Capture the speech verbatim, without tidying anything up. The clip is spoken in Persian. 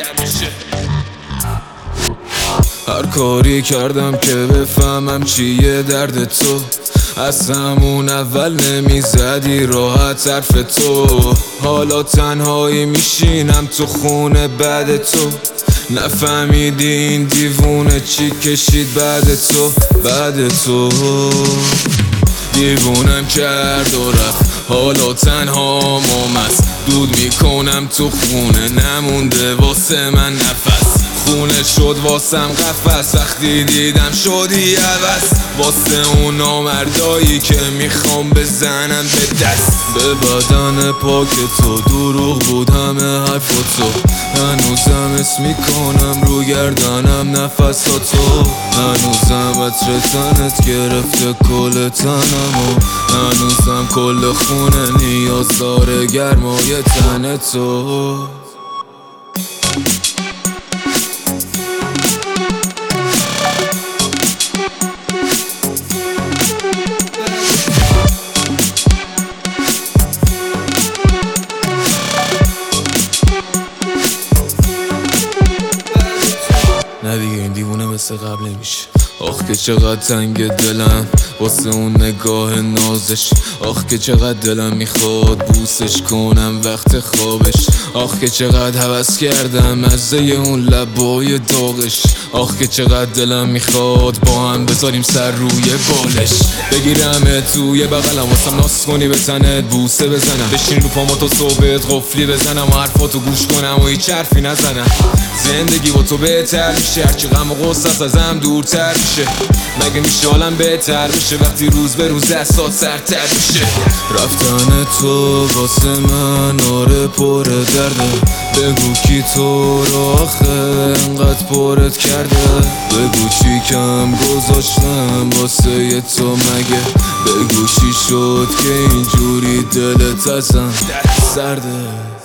بدتر بشه. هر کاری کردم که بفهمم چیه درد تو، از همون اول نمیزدی راحت حرف تو. حالا تنهایی میشینم تو خونه بعد تو، نفهمیدی این دیوونه چی کشید بعد تو. بعد تو دیوونم کرد و رفت، حالا تنها مست دود میکنم تو خونه، نمونده واسه من نفس. خونه شد واسم قفس وقتی دیدم شدی عوض، واسه اون نامردایی که میخوام بزنم به دست. به بدن پاک تو دروغ بود همه حرف تو، هنوزم اسم میکنم رو گردنم نفس ها تو. هنوزم عطر تنت گرفته کل تنم و هنوزم کل خونه نیاز داره گرمای تن تو. نه دیگه این دیوونه مثل قبل نمیشه. آخ که چقدر تنگ دلم واسه اون نگاه نازش، آخ که چقدر دلم میخواد بوسش کنم وقت خوابش. آخ که چقدر هوس کردم مزه اون لبای داغش، آخ که چقدر دلم میخواد با هم بذاریم سر روی بالش. بگیرم توی بغلم واسم ناس کنی به تنت بوسه بزنم، بشین رو پامو تا صبحت قفلی بزنم و حرفاتو گوش کنم و هیچ حرفی نزنم. زندگی با تو بهتر میشه هرچی غم و غصه ازم دورتر میشه. مگه میشه حالم بهتر بشه وقتی روز به روز دستات سرتر میشه. رفتن تو واسه من آره پر درده، بگو کی تو رو آخه انقدر پرت کرده. بگو چی کم گذاشتم واسه ی تو مگه، بگو چی شد که اینجوری دلت ازم سرده.